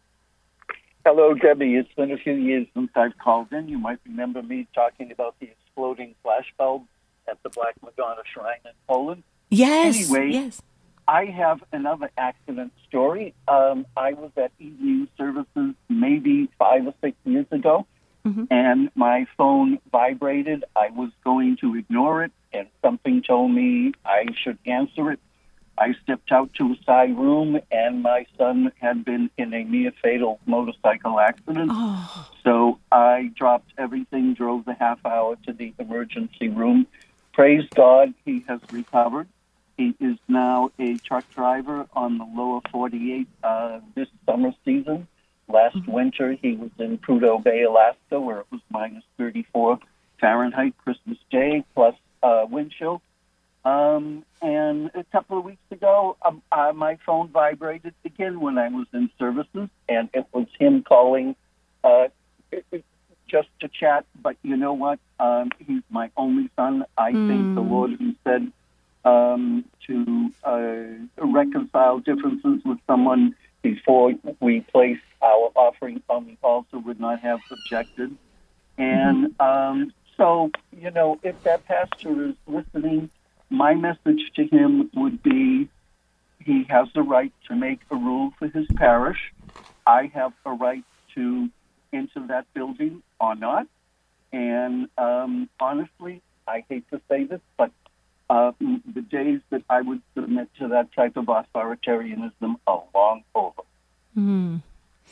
Speaker 8: Hello, Debbie. It's been a few years since I've called in. You might remember me talking about the exploding flash bulb at the Black Madonna Shrine in Poland.
Speaker 1: Yes,
Speaker 8: anyway,
Speaker 1: yes.
Speaker 8: I have another accident story. Um, I was at evening services maybe five or six years ago, mm-hmm. and my phone vibrated. I was going to ignore it, and something told me I should answer it. I stepped out to a side room, and my son had been in a near-fatal motorcycle accident.
Speaker 1: Oh.
Speaker 8: So I dropped everything, drove the half hour to the emergency room. Praise God, he has recovered. He is now a truck driver on the lower forty-eight uh, this summer season. Last mm-hmm. winter, he was in Prudhoe Bay, Alaska, where it was minus thirty-four Fahrenheit Christmas Day, plus uh, wind chill. Um, and a couple of weeks ago, um, uh, my phone vibrated again when I was in services, and it was him calling uh, it, it, just to chat. But you know what? Um, he's my only son. I mm. think the Lord, who said, Um, to uh, reconcile differences with someone before we place our offering on the altar would not have objected. And mm-hmm. um, so, you know, if that pastor is listening, my message to him would be he has the right to make a rule for his parish. I have a right to enter that building or not. And um, honestly, I hate to say this, but Uh, the days that I would submit to that type of authoritarianism are long over.
Speaker 1: Mm.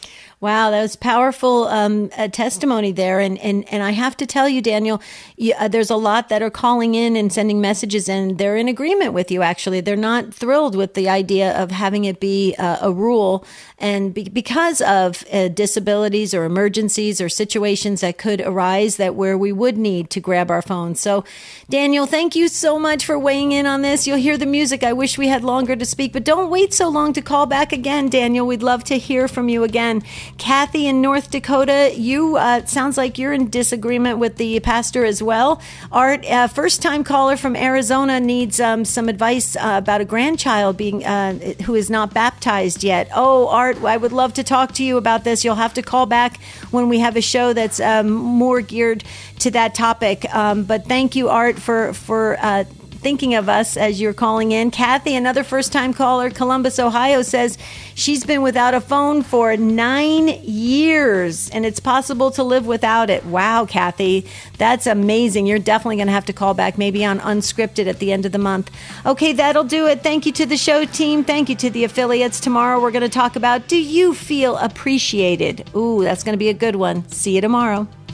Speaker 1: Wow, that was powerful um, uh, testimony there. And, and, and I have to tell you, Daniel, you, uh, there's a lot that are calling in and sending messages, and they're in agreement with you, actually. They're not thrilled with the idea of having it be uh, a rule. And be, because of uh, disabilities or emergencies or situations that could arise that where we would need to grab our phones. So, Daniel, thank you so much for weighing in on this. You'll hear the music. I wish we had longer to speak, but don't wait so long to call back again, Daniel. We'd love to hear from you again. Kathy in North Dakota, you uh, sounds like you're in disagreement with the pastor as well. Art, uh, first-time caller from Arizona, needs um, some advice uh, about a grandchild being uh, who is not baptized yet. Oh, Art, I would love to talk to you about this. You'll have to call back when we have a show that's um, more geared to that topic. Um, but thank you, Art, for for. Uh, thinking of us as you're calling in. Kathy, another first-time caller, Columbus, Ohio, says she's been without a phone for nine years, and it's possible to live without it. Wow, Kathy, that's amazing. You're definitely going to have to call back, maybe on Unscripted at the end of the month. Okay, that'll do it. Thank you to the show team. Thank you to the affiliates. Tomorrow we're going to talk about, do you feel appreciated? Ooh, that's going to be a good one. See you tomorrow.